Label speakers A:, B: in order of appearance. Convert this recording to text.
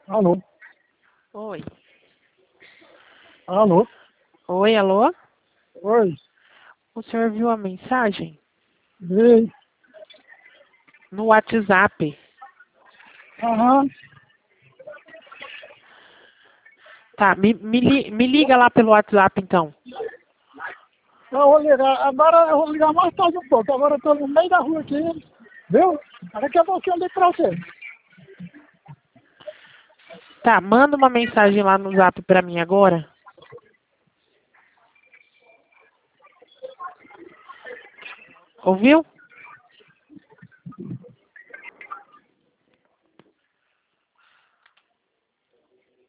A: Alô?
B: Oi.
A: Alô?
B: Oi, alô?
A: Oi?
B: O senhor viu a mensagem
A: Ei.
B: no WhatsApp?
A: Aham.
B: Tá, me liga lá pelo WhatsApp então.
A: Eu vou ligar. Agora eu vou ligar mais tarde um pouco. Agora eu tô no meio da rua aqui. Viu? Daqui a pouquinho eu ligo pra você.
B: Tá, manda uma mensagem lá no Zap pra mim agora. Ouviu?